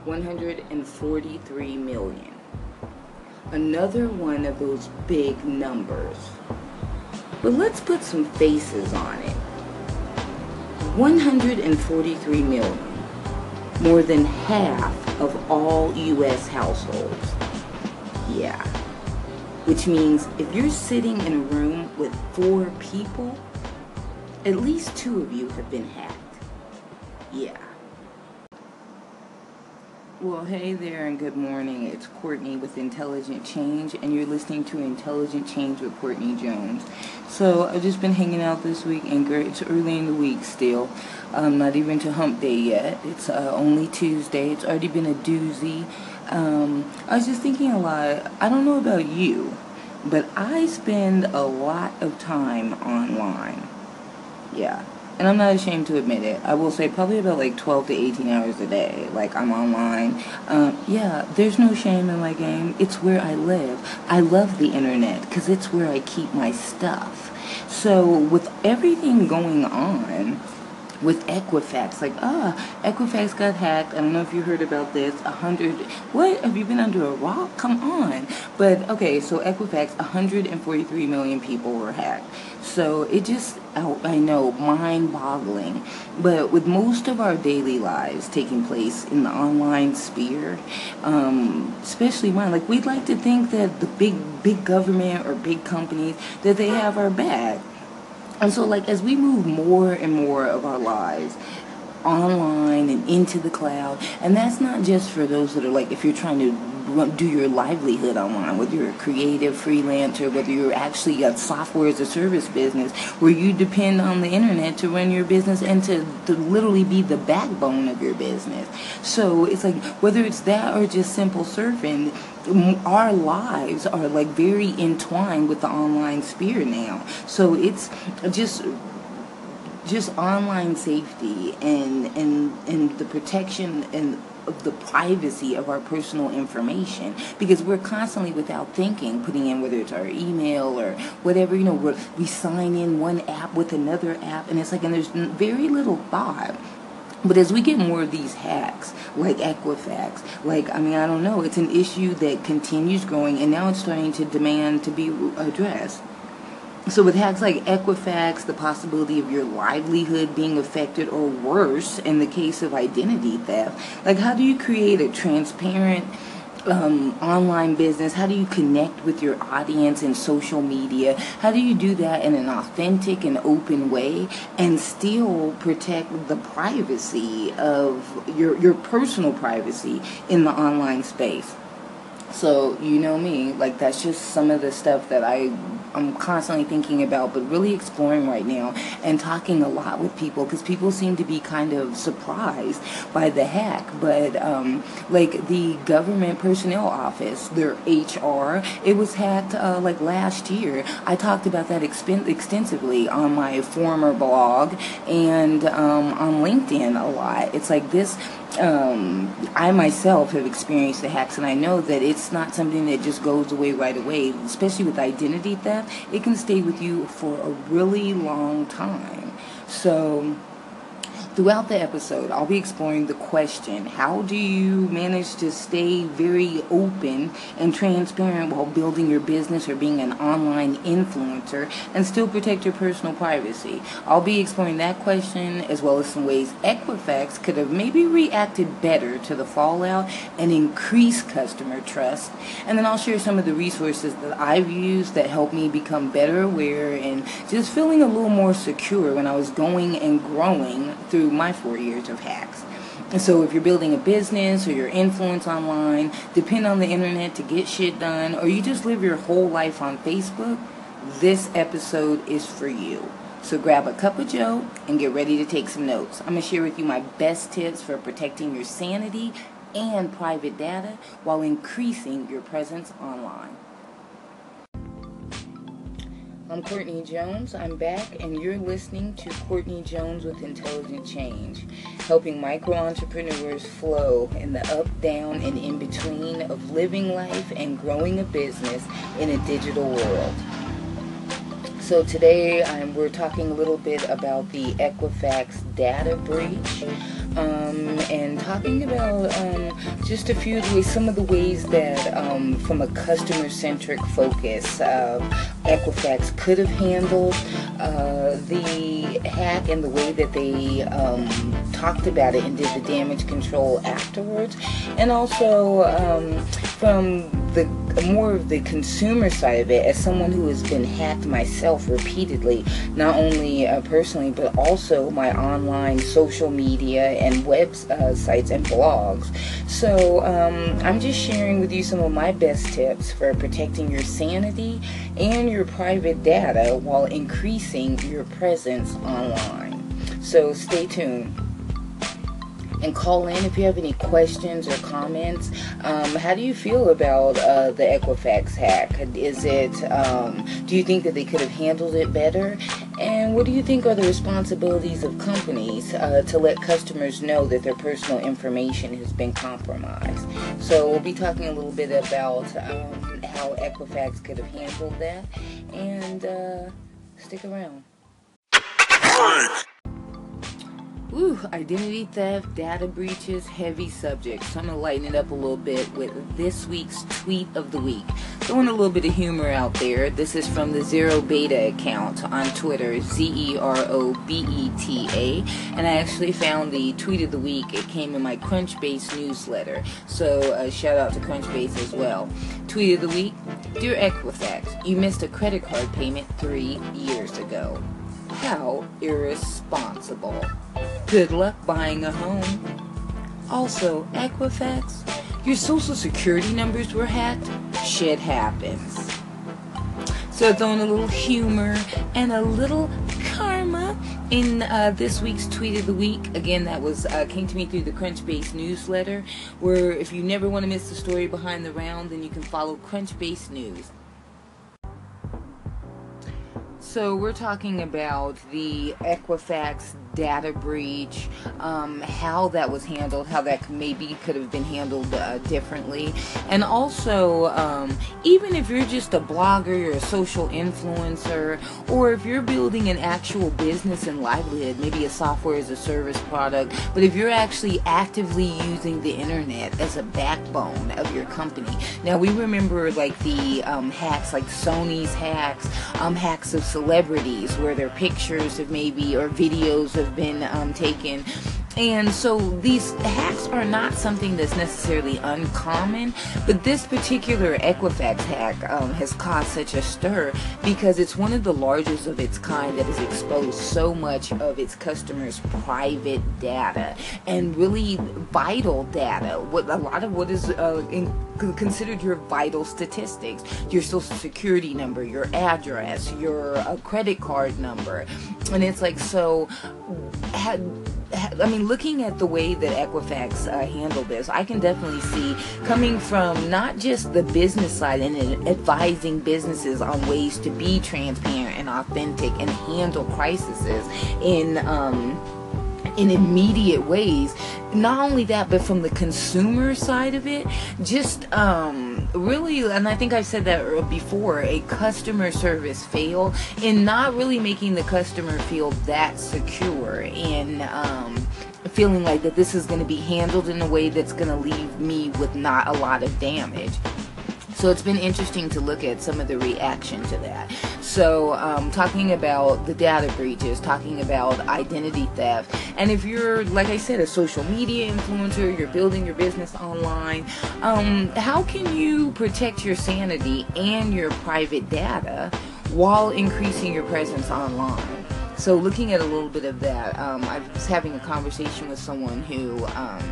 143 million. Another one of those big numbers. But let's put some faces on it. 143 million. More than half of all U.S. households. Yeah. Which means if you're sitting in a room with 4 people, at least 2 of you have been hacked. Yeah. Well, hey there and good morning. It's Courtney with Intelligent Change, and you're listening to Intelligent Change with Courtney Jones. So I've just been hanging out this week, and it's early in the week still. Not even to hump day yet. It's only Tuesday. It's already been a doozy. I was just thinking a lot. I don't know about you, but I spend a lot of time online. Yeah. And I'm not ashamed to admit it. I will say probably about like 12 to 18 hours a day. Like, I'm online. Yeah, there's no shame in my game. It's where I live. I love the internet because it's where I keep my stuff. So with everything going on with Equifax, like, Equifax got hacked. I don't know if you heard about this. What? Have you been under a rock? Come on. But, okay, so Equifax, 143 million people were hacked. So it just, I know, mind-boggling. But with most of our daily lives taking place in the online sphere, especially mine, like, we'd like to think that the big government or big companies, that they have our back. And so, like, as we move more and more of our lives online and into the cloud, and that's not just for those that are, like, if you're trying to do your livelihood online, whether you're a creative freelancer, whether you're actually a software as a service business, where you depend on the internet to run your business and to literally be the backbone of your business. So it's like, whether it's that or just simple surfing, our lives are like very entwined with the online sphere now. So it's just online safety and the protection and of the privacy of our personal information, because we're constantly, without thinking, putting in, whether it's our email or whatever, we sign in one app with another app, and it's like, and there's very little thought. But as we get more of these hacks, like Equifax, I don't know, it's an issue that continues growing, and now it's starting to demand to be addressed. So with hacks like Equifax, the possibility of your livelihood being affected, or worse, in the case of identity theft, like, how do you create a transparent online business? How do you connect with your audience in social media? How do you do that in an authentic and open way and still protect the privacy of your personal privacy in the online space? So, you know me, like, that's just some of the stuff that I'm constantly thinking about, but really exploring right now and talking a lot with people, because people seem to be kind of surprised by the hack. But, like, the government personnel office, their HR, it was hacked, like, last year. I talked about that extensively on my former blog and on LinkedIn a lot. It's like this. I myself have experienced the hacks, and I know that it's not something that just goes away right away, especially with identity theft. It can stay with you for a really long time. So throughout the episode, I'll be exploring the question, how do you manage to stay very open and transparent while building your business or being an online influencer and still protect your personal privacy? I'll be exploring that question, as well as some ways Equifax could have maybe reacted better to the fallout and increase customer trust. And then I'll share some of the resources that I've used that helped me become better aware and just feeling a little more secure when I was going and growing through my 4 years of hacks. And so if you're building a business or your influence online, depend on the internet to get shit done, or you just live your whole life on Facebook, this episode is for you. So grab a cup of joe and get ready to take some notes. I'm going to share with you my best tips for protecting your sanity and private data while increasing your presence online. I'm Courtney Jones. I'm back, and you're listening to Courtney Jones with Intelligent Change, helping micro-entrepreneurs flow in the up, down, and in between of living life and growing a business in a digital world. So today we're talking a little bit about the Equifax data breach. and talking about just a few of the ways, some of the ways that from a customer-centric focus, Equifax could have handled the hack and the way that they talked about it and did the damage control afterwards, and also from the more of the consumer side of it, as someone who has been hacked myself repeatedly, not only personally but also my online social media and websites and blogs. So I'm just sharing with you some of my best tips for protecting your sanity and your private data while increasing your presence online. So stay tuned. And call in if you have any questions or comments. How do you feel about the Equifax hack? Is it, do you think that they could have handled it better? And what do you think are the responsibilities of companies to let customers know that their personal information has been compromised? So we'll be talking a little bit about how Equifax could have handled that. And stick around. Ooh, identity theft, data breaches, heavy subject. So I'm going to lighten it up a little bit with this week's tweet of the week. Throwing a little bit of humor out there. This is from the Zero Beta account on Twitter, ZeroBeta. And I actually found the tweet of the week. It came in my Crunchbase newsletter. So shout out to Crunchbase as well. Tweet of the week. Dear Equifax, you missed a credit card payment 3 years ago. How irresponsible. Good luck buying a home. Also, Equifax, your social security numbers were hacked. Shit happens. So throwing a little humor and a little karma in this week's tweet of the week. Again, that was came to me through the Crunchbase newsletter, where if you never want to miss the story behind the round, then you can follow Crunchbase News. So we're talking about the Equifax data breach, how that was handled, how that maybe could have been handled differently, and also even if you're just a blogger, you're a social influencer, or if you're building an actual business and livelihood, maybe a software as a service product, but if you're actually actively using the internet as a backbone of your company. Now we remember like the hacks, like Sony's hacks, hacks of celebrities where their pictures have maybe or videos have been taken. And so these hacks are not something that's necessarily uncommon, but this particular Equifax hack has caused such a stir because it's one of the largest of its kind that has exposed so much of its customers' private data and really vital data. A lot of what is considered your vital statistics, your social security number, your address, your credit card number. And it's like, so I mean, looking at the way that Equifax handled this, I can definitely see, coming from not just the business side and advising businesses on ways to be transparent and authentic and handle crises in immediate ways. Not only that, but from the consumer side of it, just really, and I think I've said that before, a customer service fail in not really making the customer feel that secure in feeling like that this is going to be handled in a way that's going to leave me with not a lot of damage. So it's been interesting to look at some of the reaction to that. So talking about the data breaches, talking about identity theft, and if you're, like I said, a social media influencer, you're building your business online, how can you protect your sanity and your private data while increasing your presence online? So looking at a little bit of that, I was having a conversation with someone who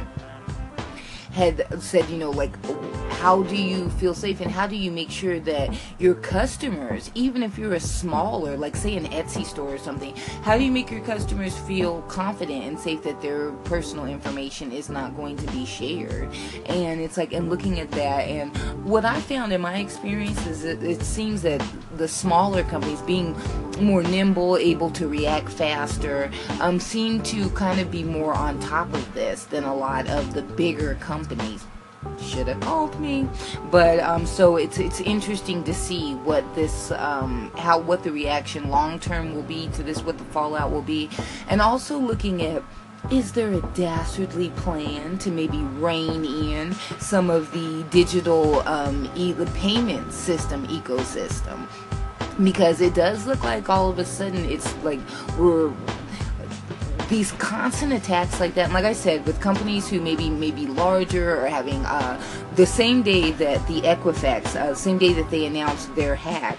had said, you know, like, how do you feel safe and how do you make sure that your customers, even if you're a smaller, like say an Etsy store or something, how do you make your customers feel confident and safe that their personal information is not going to be shared? And it's like, and looking at that, and what I found in my experience is that it seems that the smaller companies, being more nimble, able to react faster, seem to kind of be more on top of this than a lot of the bigger companies. Should have called me. But so it's interesting to see what this what the reaction long term will be to this, what the fallout will be, and also looking at Is there a dastardly plan to maybe rein in some of the digital the payment system ecosystem? Because it does look like all of a sudden it's like we're these constant attacks like that. And like I said, with companies who may be larger or having the same day that the Equifax, same day that they announced their hack,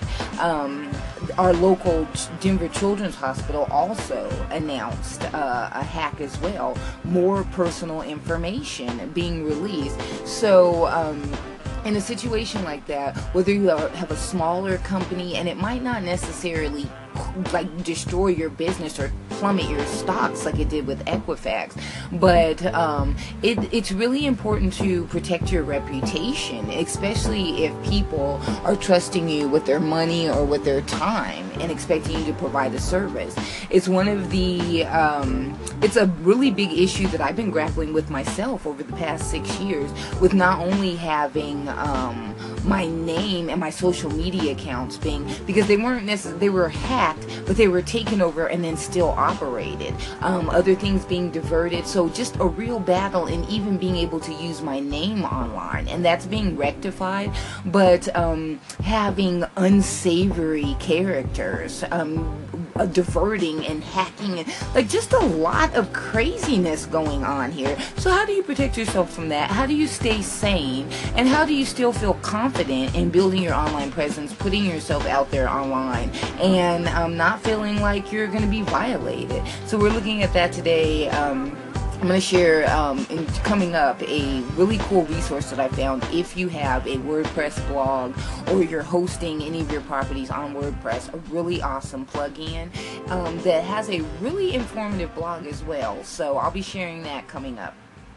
our local Denver Children's Hospital also announced a hack as well. More personal information being released. So in a situation like that, whether you have a smaller company, and it might not necessarily like destroy your business or plummet your stocks like it did with Equifax, but it's really important to protect your reputation, especially if people are trusting you with their money or with their time and expecting you to provide a service. It's one of the it's a really big issue that I've been grappling with myself over the past 6 years, with not only having my name and my social media accounts being, because they weren't necessarily, they were hacked, but they were taken over and then still operated. Other things being diverted. So just a real battle in even being able to use my name online, and that's being rectified. But having unsavory characters diverting and hacking, and like just a lot of craziness going on here. So how do you protect yourself from that? How do you stay sane? And how do you still feel confident in building your online presence, putting yourself out there online, and not feeling like you're going to be violated? So we're looking at that today. I'm going to share, coming up, a really cool resource that I found if you have a WordPress blog or you're hosting any of your properties on WordPress. A really awesome plugin that has a really informative blog as well. So I'll be sharing that coming up.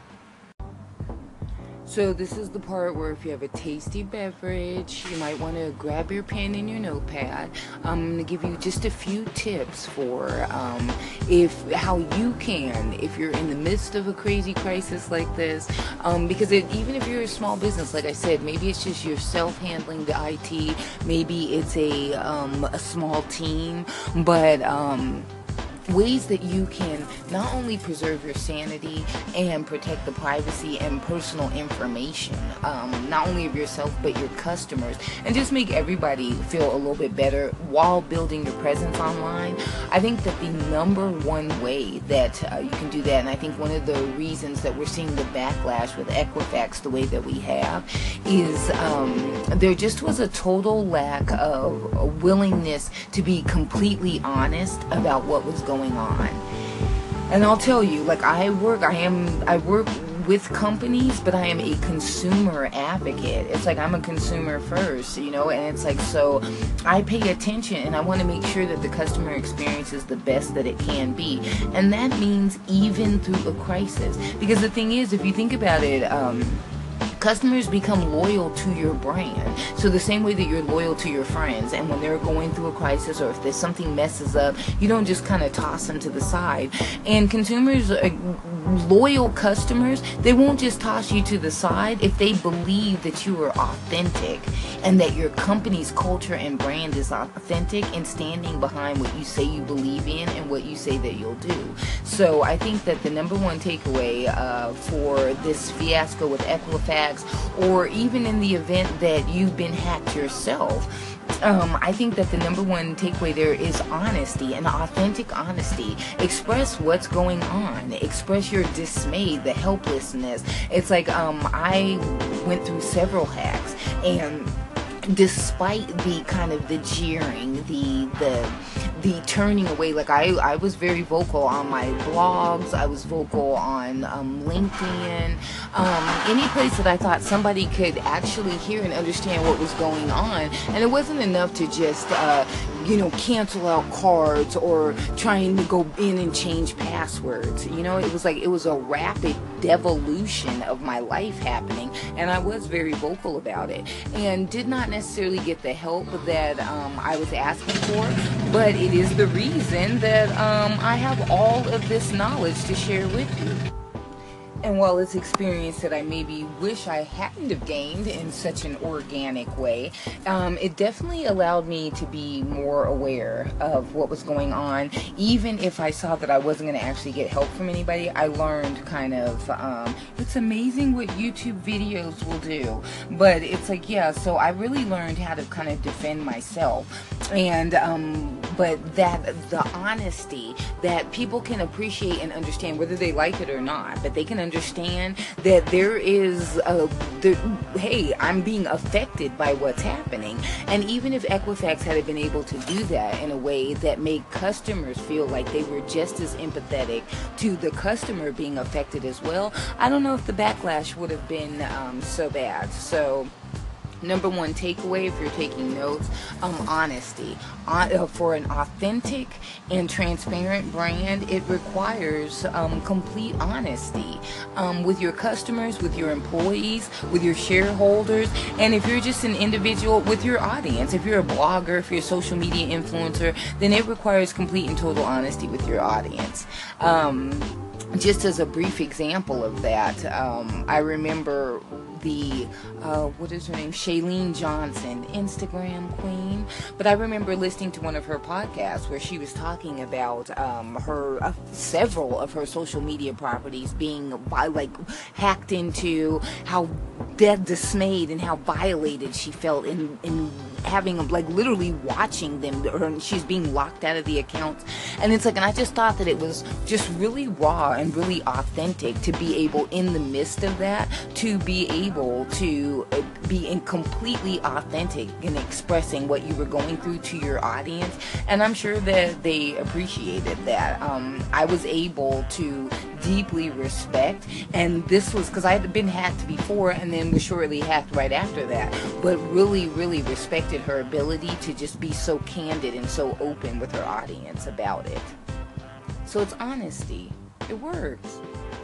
So this is the part where if you have a tasty beverage, you might want to grab your pen and your notepad. I'm going to give you just a few tips for how you can, if you're in the midst of a crazy crisis like this, because even if you're a small business, like I said, maybe it's just yourself handling the IT, maybe it's a small team, but ways that you can not only preserve your sanity and protect the privacy and personal information, not only of yourself but your customers, and just make everybody feel a little bit better while building your presence online. I think that the number one way that you can do that, and I think one of the reasons that we're seeing the backlash with Equifax the way that we have, is there just was a total lack of willingness to be completely honest about what was going on. And I'll tell you, like, I work with companies, but I am a consumer advocate. It's like I'm a consumer first, and it's like, so I pay attention and I want to make sure that the customer experience is the best that it can be. And that means even through a crisis. Because the thing is, if you think about it, customers become loyal to your brand. So the same way that you're loyal to your friends, and when they're going through a crisis or if there's something messes up, you don't just kind of toss them to the side. And consumers, loyal customers, they won't just toss you to the side if they believe that you are authentic and that your company's culture and brand is authentic and standing behind what you say you believe in and what you say that you'll do. So I think that the number one takeaway for this fiasco with Equifax, or even in the event that you've been hacked yourself, I think that the number one takeaway there is honesty, and authentic honesty. Express what's going on. Express your dismay, the helplessness. It's like I went through several hacks, and despite the kind of the jeering, the turning away, like I was very vocal on my blogs, I was vocal on LinkedIn, any place that I thought somebody could actually hear and understand what was going on. And it wasn't enough to just cancel out cards or trying to go in and change passwords. It was a rapid devolution of my life happening, and I was very vocal about it, and did not necessarily get the help that I was asking for, but it is the reason that I have all of this knowledge to share with you. And while it's experience that I maybe wish I hadn't have gained in such an organic way, it definitely allowed me to be more aware of what was going on. Even if I saw that I wasn't going to actually get help from anybody, I learned kind of, it's amazing what YouTube videos will do. But it's like, yeah, so I really learned how to kind of defend myself. And, but that, the honesty that people can appreciate and understand, whether they like it or not, but they can understand that there is hey, I'm being affected by what's happening. And even if Equifax had been able to do that in a way that made customers feel like they were just as empathetic to the customer being affected as well, I don't know if the backlash would have been so bad. So number one takeaway, if you're taking notes, honesty. For an authentic and transparent brand, it requires complete honesty with your customers, with your employees, with your shareholders, and if you're just an individual, with your audience. If you're a blogger, if you're a social media influencer, then it requires complete and total honesty with your audience. Just as a brief example of that, I remember what is her name? Shailene Johnson, Instagram queen. But I remember listening to one of her podcasts where she was talking about several of her social media properties being hacked into, how dismayed and how violated she felt in having them, literally watching them, or she's being locked out of the accounts. And it's and I just thought that it was just really raw and really authentic to be able, in the midst of that, to be able to be completely authentic in expressing what you were going through to your audience. And I'm sure that they appreciated that. I was able to deeply respect, and this was because I had been hacked before and then was shortly hacked right after that, but really respected her ability to just be so candid and so open with her audience about it. So it's honesty. It works.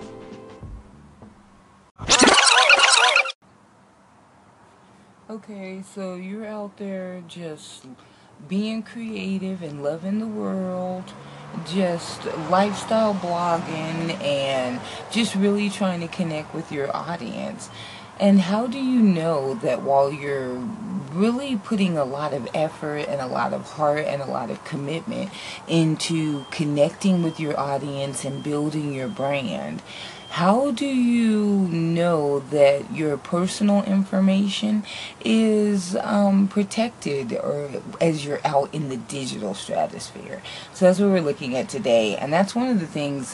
Okay, so you're out there just being creative and loving the world, just lifestyle blogging, and just really trying to connect with your audience. And how do you know that while you're really putting a lot of effort and a lot of heart and a lot of commitment into connecting with your audience and building your brand, how do you know that your personal information is protected, or as you're out in the digital stratosphere? So that's what we're looking at today, and that's one of the things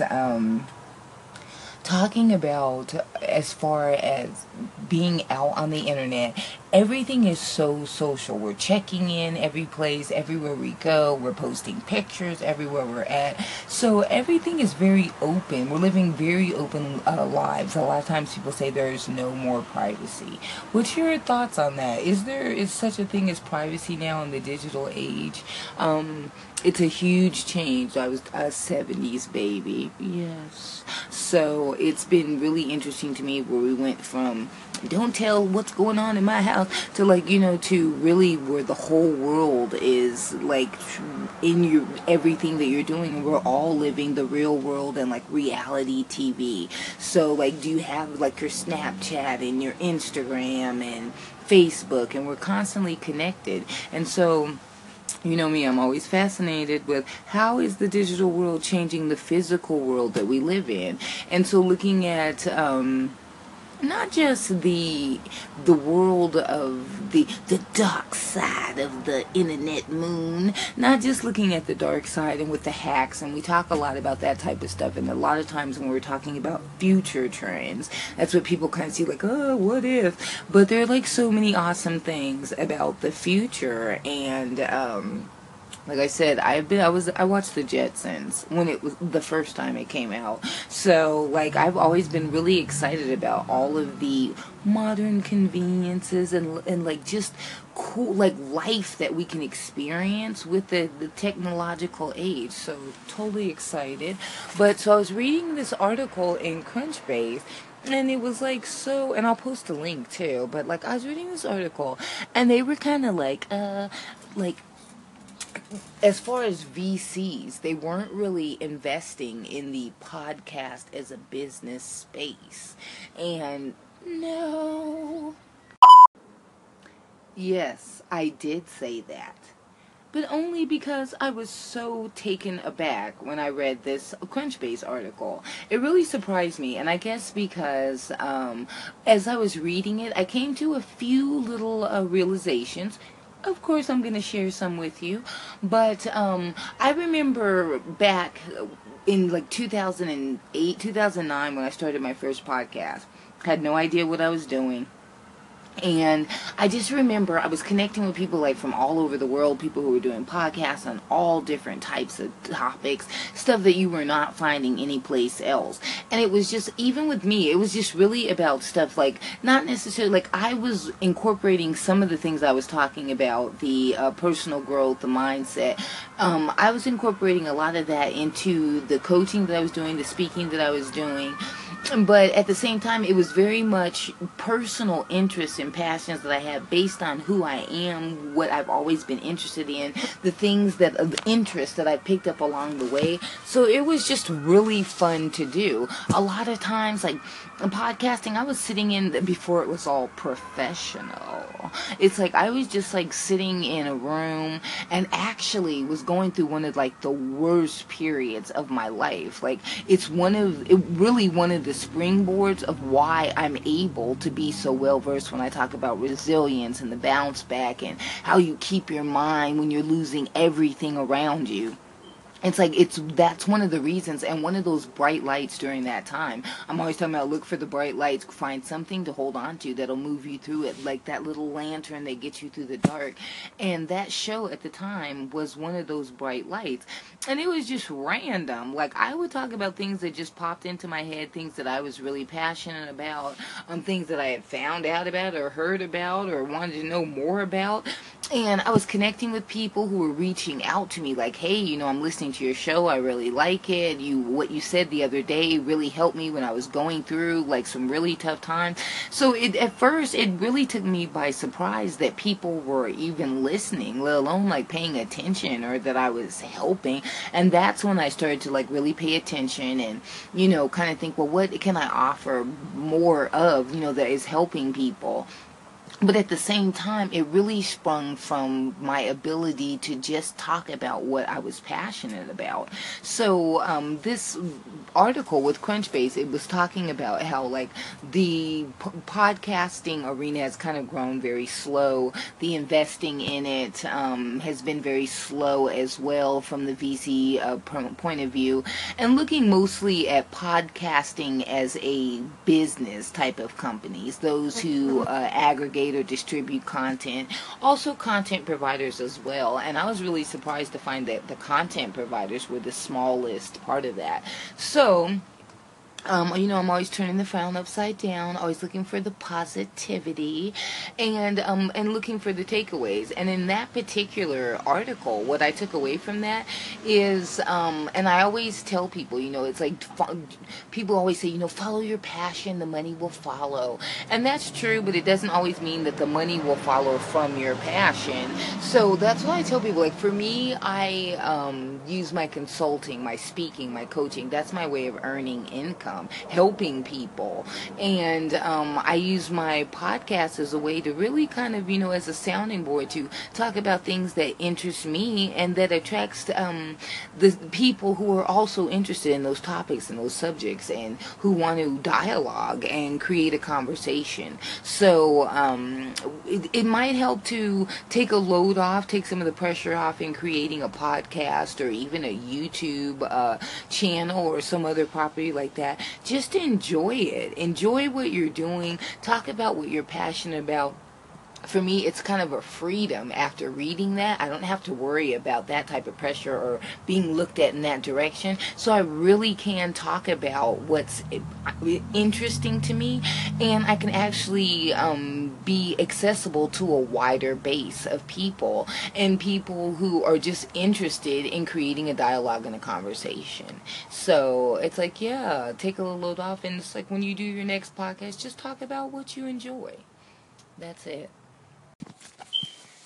talking about as far as being out on the internet. Everything is so social. We're checking in every place, everywhere we go. We're posting pictures everywhere we're at. So everything is very open. We're living very open lives. A lot of times people say there's no more privacy. What's your thoughts on that? Is such a thing as privacy now in the digital age? It's a huge change. I was a 70s baby. Yes. So it's been really interesting to me where we went from don't tell what's going on in my house to to really where the whole world is in your everything that you're doing, and we're all living the real world and reality TV. So do you have your Snapchat and your Instagram and Facebook, and we're constantly connected. And so you know me, I'm always fascinated with how is the digital world changing the physical world that we live in. And so looking at not just the world of the dark side of the internet moon, not just looking at the dark side and with the hacks, and we talk a lot about that type of stuff, and a lot of times when we're talking about future trends, that's what people kind of see oh, what if? But there are so many awesome things about the future. And like I said, I watched the Jetsons when it was the first time it came out. So I've always been really excited about all of the modern conveniences and just cool life that we can experience with the technological age. So totally excited. But so I was reading this article in Crunchbase, and it was so, and I'll post a link too, but I was reading this article, and they were kind of as far as VCs, they weren't really investing in the podcast as a business space. And no. Yes, I did say that. But only because I was so taken aback when I read this Crunchbase article. It really surprised me, and I guess because as I was reading it, I came to a few little realizations. Of course, I'm going to share some with you, but I remember back in like 2008, 2009, when I started my first podcast. Had no idea what I was doing. And I just remember I was connecting with people like from all over the world, people who were doing podcasts on all different types of topics, stuff that you were not finding anyplace else. And it was just, even with me, it was just really about stuff like, not necessarily, like I was incorporating some of the things I was talking about, the personal growth, the mindset. I was incorporating a lot of that into the coaching that I was doing, the speaking that I was doing. But at the same time, it was very much personal interests and passions that I have based on who I am, what I've always been interested in, the things that of interest that I picked up along the way. So it was just really fun to do. A lot of times, like podcasting, I was sitting in before it was all professional. It's like I was just like sitting in a room and actually was going through one of like the worst periods of my life. Like really one of the springboards of why I'm able to be so well versed when I talk about resilience and the bounce back and how you keep your mind when you're losing everything around you. It's like that's one of the reasons, and one of those bright lights during that time. I'm always talking about look for the bright lights, find something to hold on to that'll move you through it, like that little lantern that gets you through the dark. And that show at the time was one of those bright lights. And it was just random. Like I would talk about things that just popped into my head, things that I was really passionate about, things that I had found out about or heard about or wanted to know more about. And I was connecting with people who were reaching out to me like, hey, I'm listening to your show. I really like it. What you said the other day really helped me when I was going through like some really tough times. So at first, it really took me by surprise that people were even listening, let alone like paying attention or that I was helping. And that's when I started to like really pay attention and, kind of think, well, what can I offer more of, that is helping people? But at the same time, it really sprung from my ability to just talk about what I was passionate about. So this article with Crunchbase, it was talking about how like the podcasting arena has kind of grown very slow. The investing in it has been very slow as well from the VC point of view. And looking mostly at podcasting as a business type of companies, those who aggregate or distribute content, also content providers as well. And I was really surprised to find that the content providers were the smallest part of that. So I'm always turning the frown upside down, always looking for the positivity, and looking for the takeaways. And in that particular article, what I took away from that is, and I always tell people, it's like people always say, follow your passion, the money will follow, and that's true. But it doesn't always mean that the money will follow from your passion. So that's why I tell people, like for me, I use my consulting, my speaking, my coaching. That's my way of earning income. Helping people, and I use my podcast as a way to really kind of, as a sounding board to talk about things that interest me and that attracts the people who are also interested in those topics and those subjects and who want to dialogue and create a conversation. So it might help to take a load off, take some of the pressure off in creating a podcast or even a YouTube channel or some other property like that. Just enjoy it. Enjoy what you're doing. Talk about what you're passionate about. For me, it's kind of a freedom after reading that. I don't have to worry about that type of pressure or being looked at in that direction. So I really can talk about what's interesting to me, and I can actually be accessible to a wider base of people and people who are just interested in creating a dialogue and a conversation. So it's like, yeah, take a little load off, and it's like when you do your next podcast, just talk about what you enjoy. That's it.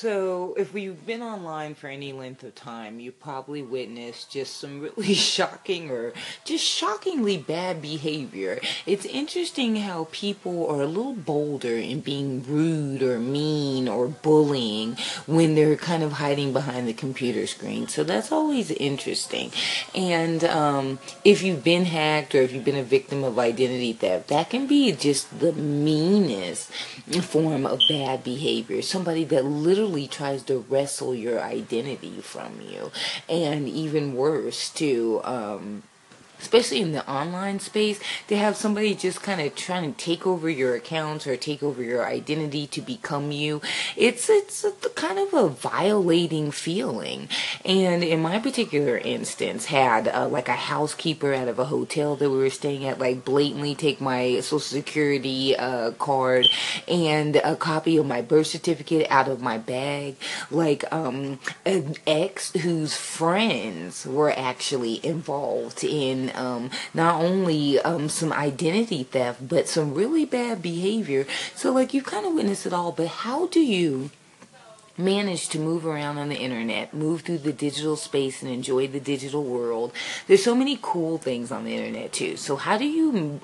So, if we've been online for any length of time, you probably witnessed just some really shocking or just shockingly bad behavior. It's interesting how people are a little bolder in being rude or mean or bullying when they're kind of hiding behind the computer screen. So, that's always interesting. And if you've been hacked or if you've been a victim of identity theft, that can be just the meanest form of bad behavior. Somebody that literally tries to wrestle your identity from you, and even worse too, especially in the online space, to have somebody just kind of trying to take over your accounts or take over your identity to become you. It's a kind of a violating feeling. And in my particular instance, had like a housekeeper out of a hotel that we were staying at, like blatantly take my social security card and a copy of my birth certificate out of my bag. Like an ex whose friends were actually involved in not only some identity theft, but some really bad behavior. So, like, you've kind of witnessed it all, but how do you manage to move around on the internet, move through the digital space, and enjoy the digital world? There's so many cool things on the internet, too. So, how do you,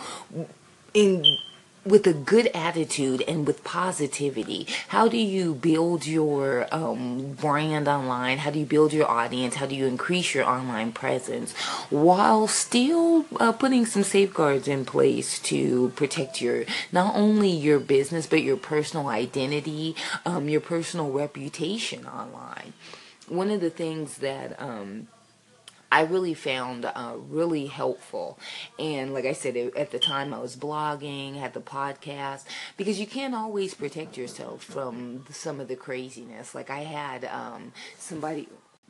with a good attitude and with positivity, how do you build your brand online? How do you build your audience? How do you increase your online presence while still putting some safeguards in place to protect your, not only your business, but your personal identity, your personal reputation online? One of the things that I really found really helpful. And like I said, at the time I was blogging, had the podcast, because you can't always protect yourself from some of the craziness. Like I had somebody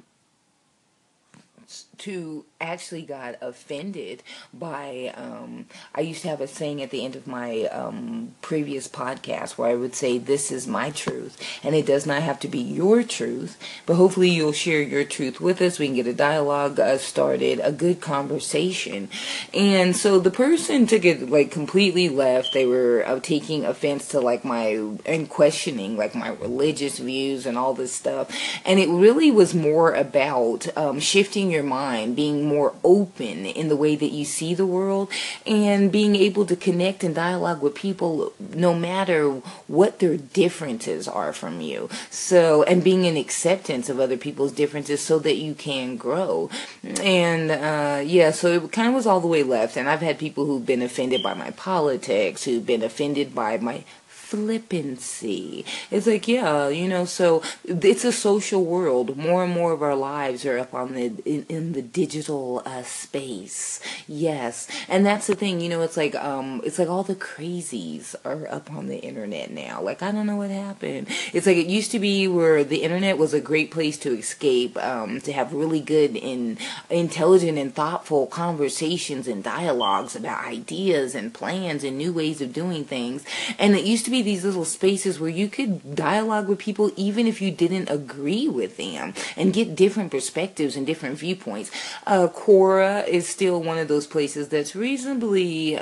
who actually got offended by, I used to have a saying at the end of my previous podcast where I would say, this is my truth, and it does not have to be your truth, but hopefully you'll share your truth with us. We can get a dialogue started, a good conversation. And so the person took it like completely left. They were taking offense to like and questioning like my religious views and all this stuff. And it really was more about shifting your mind, being more open in the way that you see the world, and being able to connect and dialogue with people no matter what their differences are from you. So, and being in acceptance of other people's differences so that you can grow. And so it kind of was all the way left. And I've had people who've been offended by my politics, who've been offended by my flippancy. It's like, so it's a social world. More and more of our lives are up on in the digital space. Yes. And that's the thing, it's like all the crazies are up on the internet now. Like, I don't know what happened. It's like it used to be where the internet was a great place to escape, to have really good and intelligent and thoughtful conversations and dialogues about ideas and plans and new ways of doing things. And it used to be these little spaces where you could dialogue with people even if you didn't agree with them and get different perspectives and different viewpoints. Quora is still one of those places that's reasonably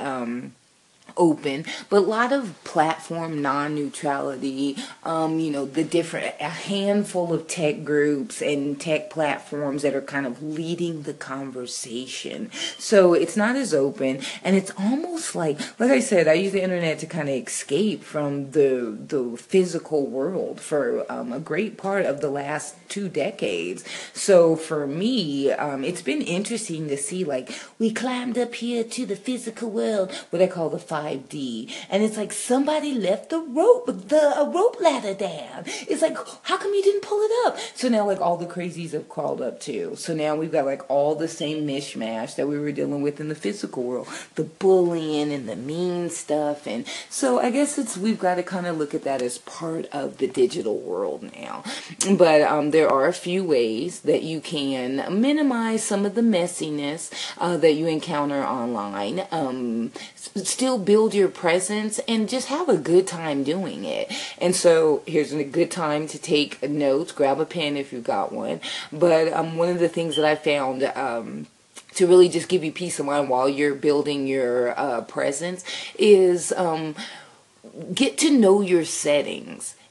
open, but a lot of platform non-neutrality, a handful of tech groups and tech platforms that are kind of leading the conversation. So it's not as open, and it's almost like I said, I use the internet to kind of escape from the physical world for a great part of the last 2 decades. So for me, it's been interesting to see, like, we climbed up here to the physical world, what I call the 5D, and it's like somebody left a rope ladder down. It's like, how come you didn't pull it up? So now, like, all the crazies have crawled up too. So now we've got like all the same mishmash that we were dealing with in the physical world, the bullying and the mean stuff. And so I guess we've got to kind of look at that as part of the digital world now. But there are a few ways that you can minimize some of the messiness that you encounter online, still build your presence, and just have a good time doing it. And so here's a good time to take notes. Grab a pen if you've got one. But one of the things that I found to really just give you peace of mind while you're building your presence is get to know your settings.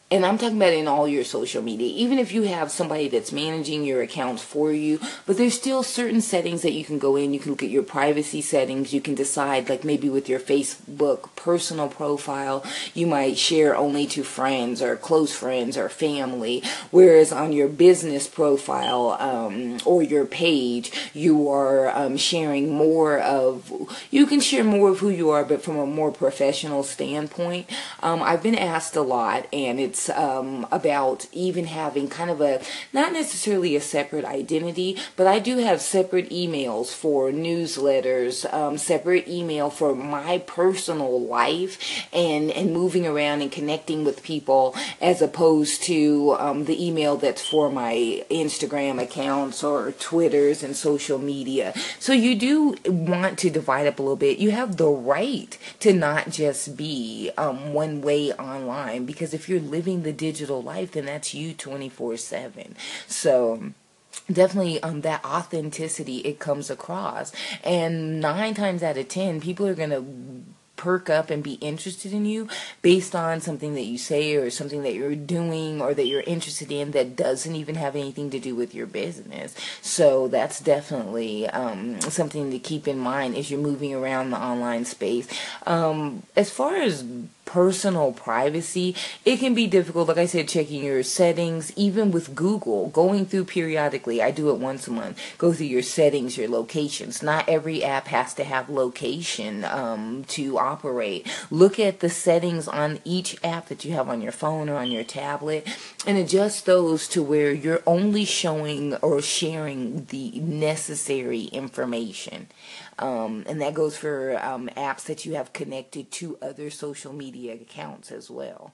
And I'm talking about in all your social media, even if you have somebody that's managing your accounts for you, but there's still certain settings that you can go in. You can look at your privacy settings. You can decide, like maybe with your Facebook personal profile, you might share only to friends or close friends or family, whereas on your business profile or your page, you are sharing more of, you can share more of who you are, but from a more professional standpoint. I've been asked a lot, and it's about even having kind of a, not necessarily a separate identity, but I do have separate emails for newsletters, separate email for my personal life and moving around and connecting with people, as opposed to the email that's for my Instagram accounts or Twitters and social media. So you do want to divide up a little bit. You have the right to not just be one way online, because if you're living the digital life, then that's you 24/7. So definitely that authenticity, it comes across, and 9 times out of 10 people are going to perk up and be interested in you based on something that you say or something that you're doing or that you're interested in that doesn't even have anything to do with your business. So that's definitely something to keep in mind as you're moving around the online space. As far as personal privacy, it can be difficult. Like I said, checking your settings, even with Google, going through periodically. I do it once a month. Go through your settings, your locations. Not every app has to have location to operate. Look at the settings on each app that you have on your phone or on your tablet and adjust those to where you're only showing or sharing the necessary information. And that goes for apps that you have connected to other social media accounts as well.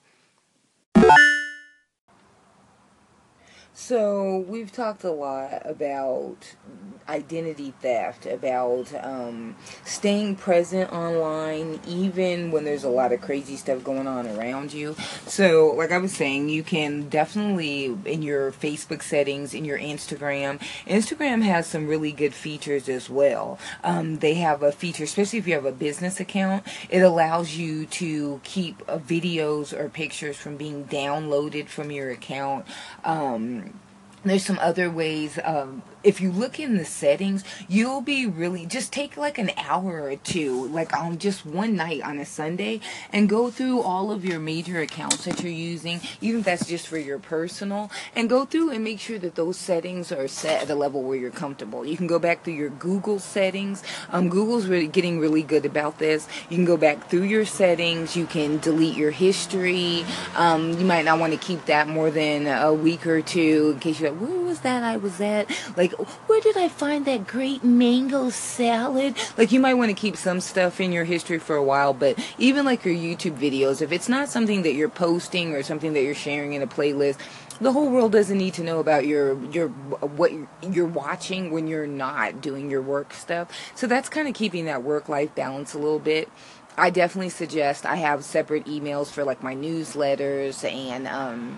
So we've talked a lot about identity theft, about staying present online even when there's a lot of crazy stuff going on around you. So like I was saying, you can definitely, in your Facebook settings, in your Instagram has some really good features as well. They have a feature, especially if you have a business account, it allows you to keep videos or pictures from being downloaded from your account. There's some other ways. If you look in the settings, you'll be really, just take like an hour or two, like on just one night on a Sunday, and go through all of your major accounts that you're using, even if that's just for your personal, and go through and make sure that those settings are set at a level where you're comfortable. You can go back through your Google settings. Google's really getting really good about this. You can go back through your settings. You can delete your history. You might not want to keep that more than a week or two in case you're like, where was that I was at? Like, where did I find that great mango salad? Like, you might want to keep some stuff in your history for a while, but even like your YouTube videos, if it's not something that you're posting or something that you're sharing in a playlist, the whole world doesn't need to know about your what you're watching when you're not doing your work stuff. So that's kind of keeping that work-life balance a little bit. I definitely suggest I have separate emails for like my newsletters and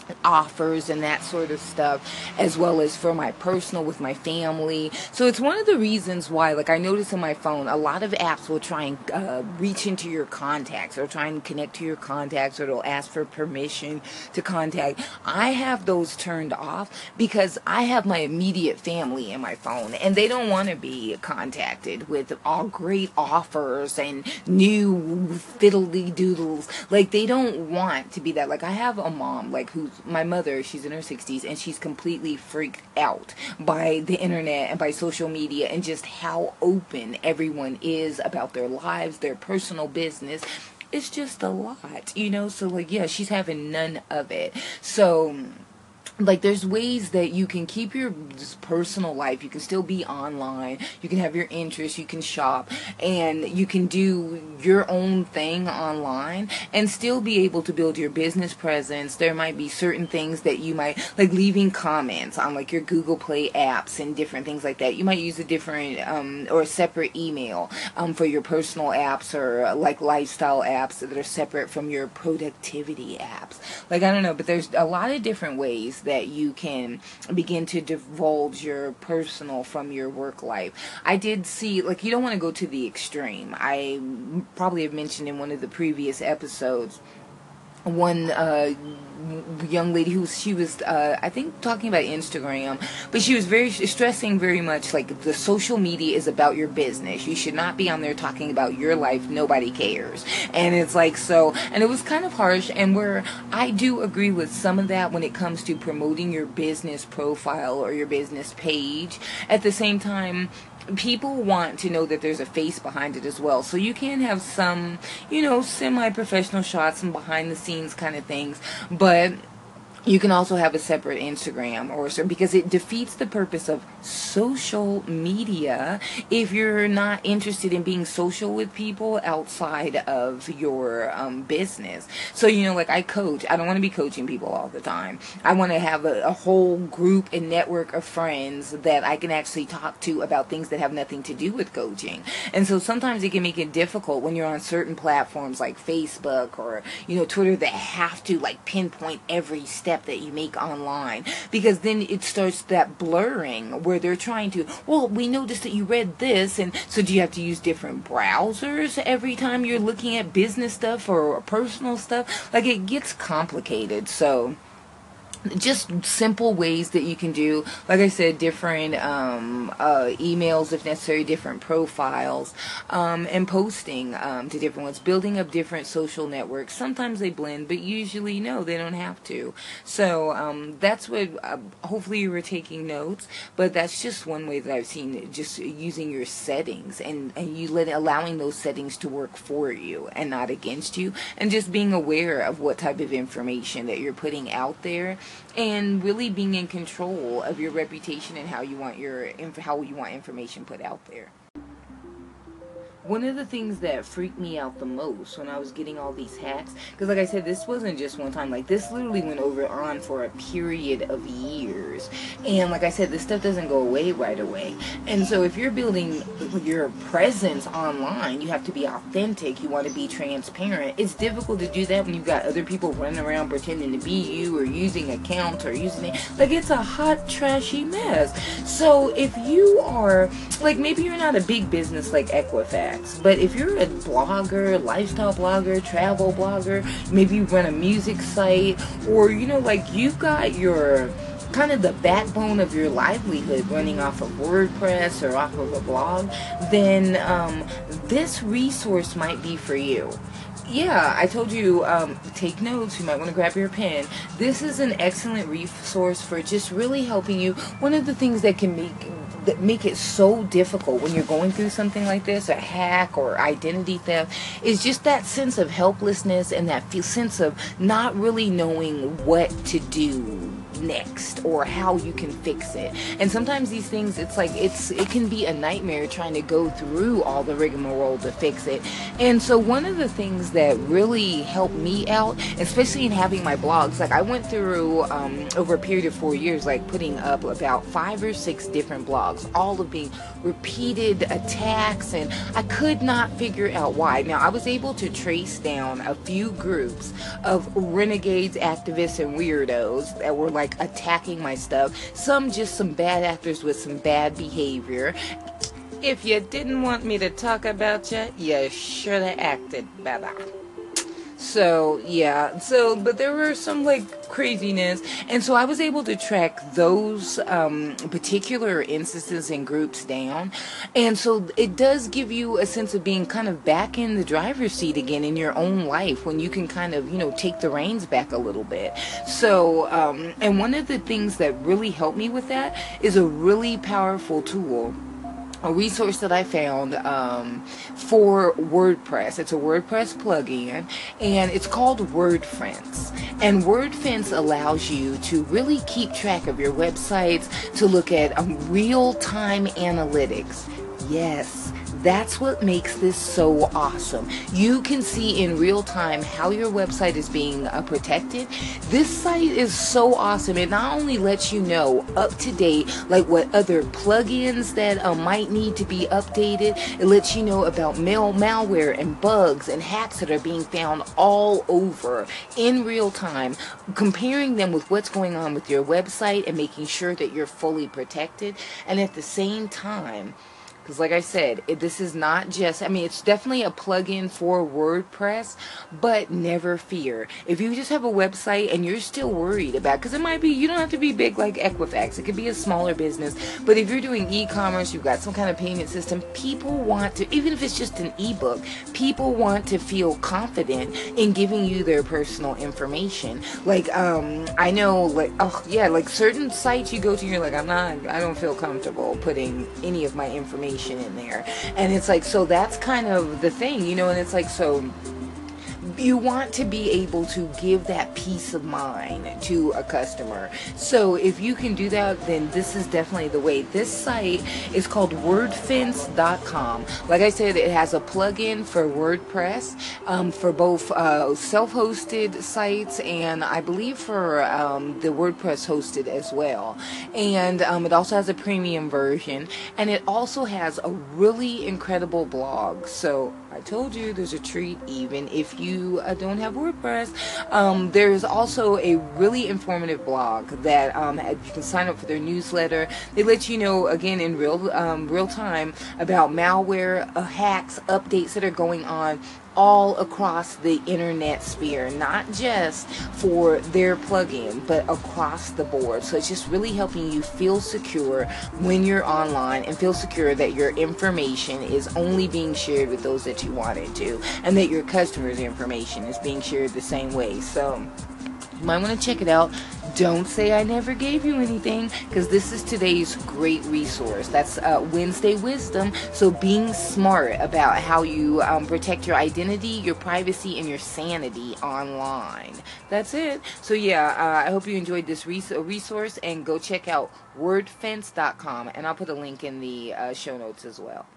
offers and that sort of stuff, as well as for my personal with my family. So it's one of the reasons why, like I notice on my phone, a lot of apps will try and reach into your contacts or try and connect to your contacts, or it'll ask for permission to contact. I have those turned off because I have my immediate family in my phone and they don't want to be contacted with all great offers and new fiddly doodles. Like, they don't want to be that. Like, I have a mom, like, who's my mother, she's in her 60s, and she's completely freaked out by the internet and by social media and just how open everyone is about their lives, their personal business. It's just a lot, you know? So, like, yeah, she's having none of it. So, like, there's ways that you can keep your personal life. You can still be online. You can have your interests. You can shop. And you can do your own thing online and still be able to build your business presence. There might be certain things that you might, like leaving comments on, like, your Google Play apps and different things like that. You might use a different or a separate email for your personal apps, or like lifestyle apps that are separate from your productivity apps. Like, I don't know, but there's a lot of different ways that you can begin to divulge your personal from your work life. I did see, like, you don't want to go to the extreme. I probably have mentioned in one of the previous episodes one young lady she was I think talking about Instagram, but she was very stressing very much like the social media is about your business. You should not be on there talking about your life. Nobody cares. And it's like, so, and it was kind of harsh, and where I do agree with some of that when it comes to promoting your business profile or your business page. At the same time, people want to know that there's a face behind it as well. So you can have some, semi-professional shots and behind the scenes kind of things, but you can also have a separate Instagram because it defeats the purpose of social media if you're not interested in being social with people outside of your business. So, like I coach. I don't want to be coaching people all the time. I want to have a whole group and network of friends that I can actually talk to about things that have nothing to do with coaching. And so sometimes it can make it difficult when you're on certain platforms like Facebook or, Twitter that have to like pinpoint every step that you make online, because then it starts that blurring where they're trying to, well, we noticed that you read this, and so do you have to use different browsers every time you're looking at business stuff or personal stuff? Like, it gets complicated. So just simple ways that you can do, like I said, different emails if necessary, different profiles, and posting to different ones, building up different social networks. Sometimes they blend, but usually no, they don't have to. So that's what, hopefully you were taking notes, but that's just one way that I've seen, just using your settings and allowing those settings to work for you and not against you, and just being aware of what type of information that you're putting out there, and really being in control of your reputation and how you want information put out there. One of the things that freaked me out the most when I was getting all these hacks, because like I said, this wasn't just one time, like this literally went on for a period of years, and like I said, this stuff doesn't go away right away. And so if you're building your presence online, you have to be authentic, you want to be transparent. It's difficult to do that when you've got other people running around pretending to be you, or using accounts, or using it, like it's a hot trashy mess. So if you are, like, maybe you're not a big business like Equifax, but if you're a blogger, lifestyle blogger, travel blogger, maybe you run a music site, or like you've got your kind of the backbone of your livelihood running off of WordPress or off of a blog, then this resource might be for you. Yeah, I told you, take notes. You might want to grab your pen. This is an excellent resource for just really helping you. One of the things that can make it so difficult when you're going through something like this, a hack or identity theft, is just that sense of helplessness and that sense of not really knowing what to do next or how you can fix it. And sometimes these things, it can be a nightmare trying to go through all the rigmarole to fix it. And so one of the things that really helped me out, especially in having my blogs, like I went through over a period of 4 years, like putting up about 5 or 6 different blogs, all of being repeated attacks, and I could not figure out why. Now, I was able to trace down a few groups of renegades, activists, and weirdos that were like attacking my stuff. Some bad actors with some bad behavior. If you didn't want me to talk about you should have acted better. So, yeah. But there were some, like, craziness. And so I was able to track those particular instances and groups down. And so it does give you a sense of being kind of back in the driver's seat again in your own life, when you can kind of, take the reins back a little bit. So, and one of the things that really helped me with that is a really powerful tool, a resource that I found for WordPress. It's a WordPress plugin, and it's called WordFence. And WordFence allows you to really keep track of your websites, to look at real-time analytics. Yes, that's what makes this so awesome. You can see in real time how your website is being protected. This site is so awesome. It not only lets you know up to date, like what other plugins that might need to be updated, it lets you know about malware and bugs and hacks that are being found all over in real time, comparing them with what's going on with your website and making sure that you're fully protected. And at the same time, because like I said, this is not just, I mean, it's definitely a plugin for WordPress, but never fear. If you just have a website and you're still worried about, because it might be, you don't have to be big like Equifax, it could be a smaller business, but if you're doing e-commerce, you've got some kind of payment system, people want to, even if it's just an ebook, people want to feel confident in giving you their personal information. Like, I know, like, oh yeah, like certain sites you go to, you're like, I don't feel comfortable putting any of my information in there. And it's like, so that's kind of the thing, you know, and it's like, so you want to be able to give that peace of mind to a customer. So if you can do that, then this is definitely the way. This site is called wordfence.com. Like I said, it has a plugin for WordPress, for both self-hosted sites and I believe for the WordPress hosted as well. And it also has a premium version, and it also has a really incredible blog. So I told you there's a treat even if you don't have WordPress. There's also a really informative blog that you can sign up for their newsletter. They let you know, again, in real time about malware, hacks, updates that are going on all across the internet sphere, not just for their plugin, but across the board. So it's just really helping you feel secure when you're online and feel secure that your information is only being shared with those that you want it to, and that your customers' information is being shared the same way. So you might want to check it out. Don't say I never gave you anything, because this is today's great resource. That's Wednesday Wisdom. So being smart about how you protect your identity, your privacy, and your sanity online. That's it. So yeah, I hope you enjoyed this resource, and go check out wordfence.com, and I'll put a link in the show notes as well.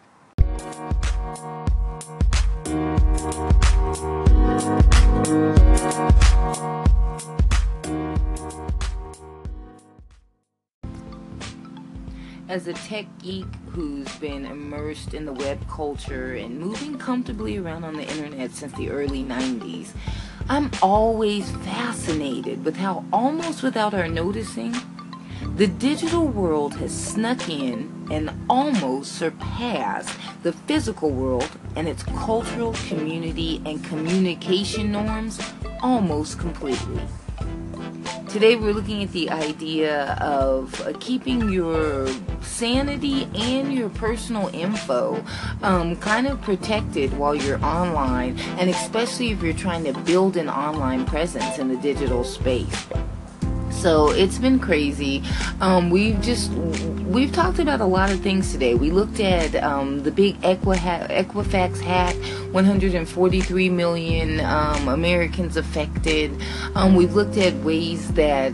As a tech geek who's been immersed in the web culture and moving comfortably around on the internet since the early 90s, I'm always fascinated with how, almost without our noticing, the digital world has snuck in and almost surpassed the physical world and its cultural, community, and communication norms almost completely. Today we're looking at the idea of keeping your sanity and your personal info kind of protected while you're online, and especially if you're trying to build an online presence in the digital space. So it's been crazy. We've talked about a lot of things today. We looked at the big Equifax hack, 143 million Americans affected. We've looked at ways that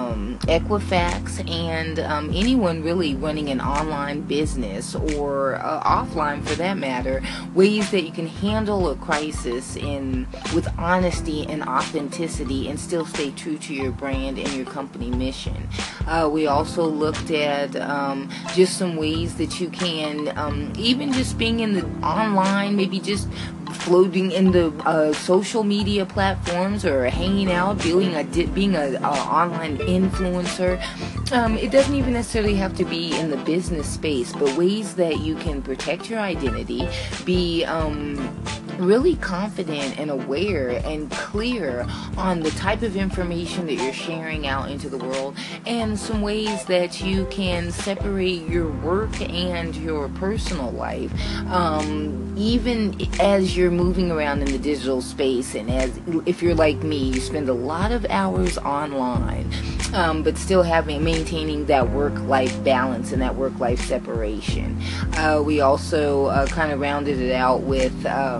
Equifax and anyone really running an online business or offline for that matter, ways that you can handle a crisis with honesty and authenticity and still stay true to your brand and your company mission. We also looked at just some ways that you can, even just being in the online, maybe just floating in the social media platforms or hanging out, being an online influencer. It doesn't even necessarily have to be in the business space, but ways that you can protect your identity, be really confident and aware and clear on the type of information that you're sharing out into the world, and some ways that you can separate your work and your personal life, even as you're moving around in the digital space. And if you're like me, you spend a lot of hours online, but still maintaining that work-life balance and that work-life separation. We also kind of rounded it out with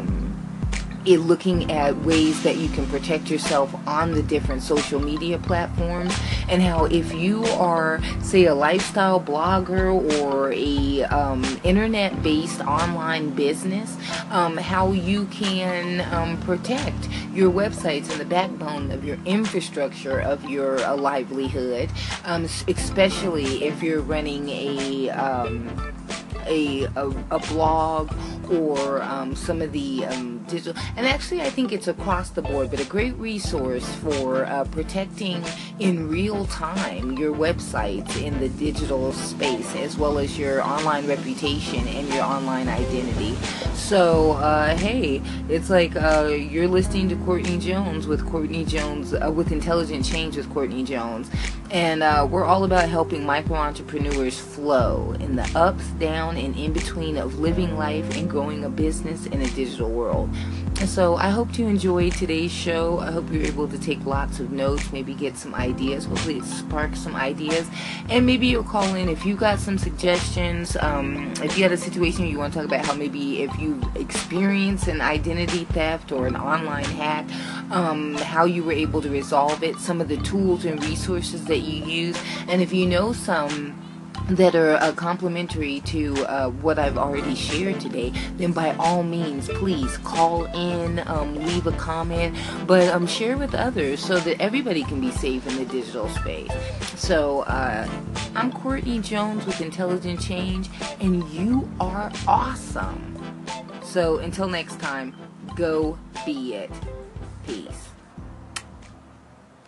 looking at ways that you can protect yourself on the different social media platforms, and how if you are, say, a lifestyle blogger or a internet-based online business, how you can protect your websites and the backbone of your infrastructure of your livelihood, especially if you're running a blog or some of the digital, and actually I think it's across the board, but a great resource for protecting in real time your websites in the digital space, as well as your online reputation and your online identity. So, hey, it's like you're listening to Courtney Jones with Intelligent Change with Courtney Jones. And we're all about helping micro entrepreneurs flow in the ups, down, and in between of living life and growing a business in a digital world. And so I hope you enjoyed today's show. I hope you're able to take lots of notes, maybe get some ideas. Hopefully it sparks some ideas. And maybe you'll call in if you got some suggestions. If you had a situation you want to talk about how maybe if you experienced an identity theft or an online hack, how you were able to resolve it, some of the tools and resources that you use, and if you know some that are complementary to what I've already shared today, then by all means, please call in, leave a comment, but share with others so that everybody can be safe in the digital space. So I'm Courtney Jones with Intelligent Change, and you are awesome. So until next time, go be it. Peace.